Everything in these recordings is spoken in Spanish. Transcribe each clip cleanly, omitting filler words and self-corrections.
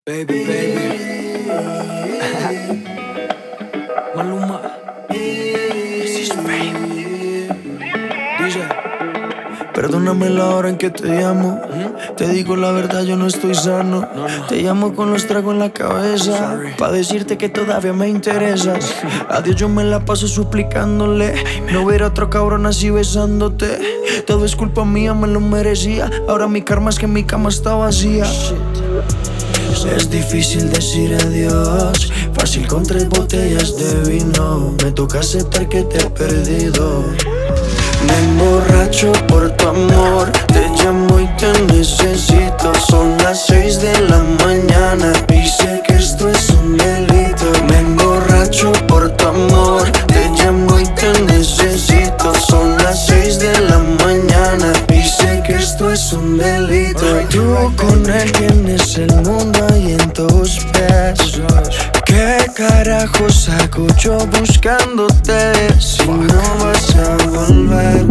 Baby, baby. Maluma. This is fame. DJ. Perdóname la hora en que te llamo. Te digo la verdad, yo no estoy sano. Te llamo con los tragos en la cabeza, pa' decirte que todavía me interesas. A Dios yo me la paso suplicándole no ver a otro cabrón así besándote. Todo es culpa mía, me lo merecía. Ahora mi karma es que mi cama está vacía. Es difícil decir adiós, fácil con 3 botellas de vino. Me toca aceptar que te he perdido. Me emborracho por tu amor, te llamo y te necesito. Son las 6 de la mañana y sé que esto es un delito. Me emborracho por tu amor, te llamo y te necesito. Son las 6 de la mañana y sé que esto es un delito. Tú con él tienes el mundo ahí en tus pies. ¿Qué carajo saco yo buscándote si no vas a volver?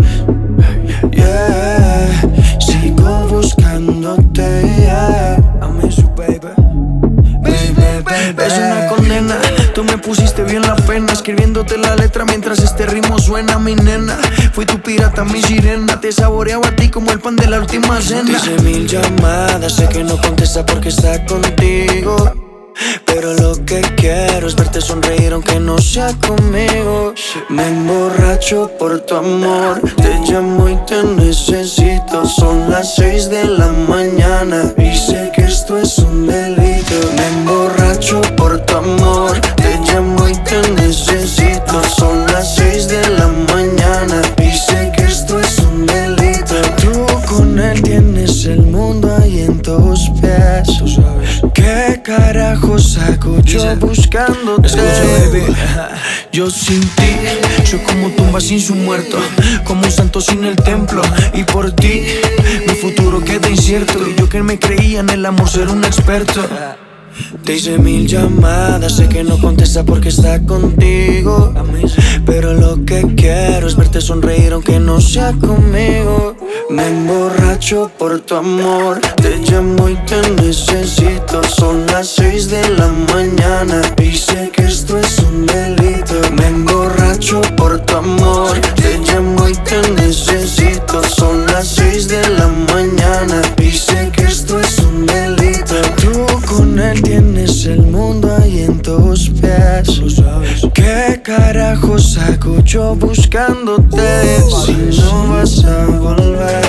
Yeah, sigo buscándote, yeah. I miss you, baby. Baby, baby. Es una condena, tú me pusiste bien la pena, escribiéndote la letra mientras este ritmo suena, mi nena. Fui tu pirata, mi sirena, te saboreaba a ti como el pan de la última cena. Hice 1000 llamadas, sé que no contesta porque está contigo, pero lo que quiero es verte sonreír aunque no sea conmigo. Me emborracho por tu amor, te llamo y te necesito. Son las 6 de la mañana y sé que esto es un delito. Me emborracho por tu amor, te llamo y te necesito. Son las 6 de la mañana y sé que esto es un delito. Tú con él tienes el mundo ahí en tus pies. Tú sabes. ¿Qué carajo saco yo buscándote? Escucha, baby. Yo sin ti soy como tumba sin su muerto, como un santo sin el templo. Y por ti mi futuro queda incierto. Y yo que me creía en el amor ser un experto. Te hice 1000 llamadas, sé que no contesta porque está contigo, pero lo que quiero es verte sonreír aunque no sea conmigo. Me emborracho por tu amor, te llamo y te necesito. Son las 6 de la mañana y sé que esto es un delito. Me emborracho por tu amor, te llamo y te necesito. Son las 6 de la mañana y sé que esto es un delito. Tú con él tienes el mundo ahí en tus pies. Tú sabes. ¿Qué carajo saco yo buscándote si no vas a volver?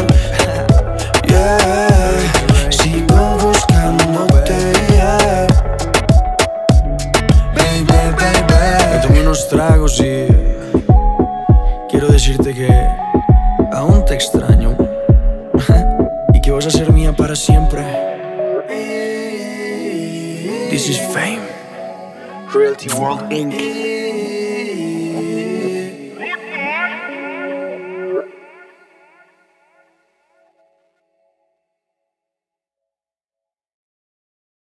Yeah, sigo buscándote, yeah. Baby, baby. Me tomé unos tragos y quiero decirte que Aún te extraño y que vas a ser mía para siempre. This is fame. Realty World Inc.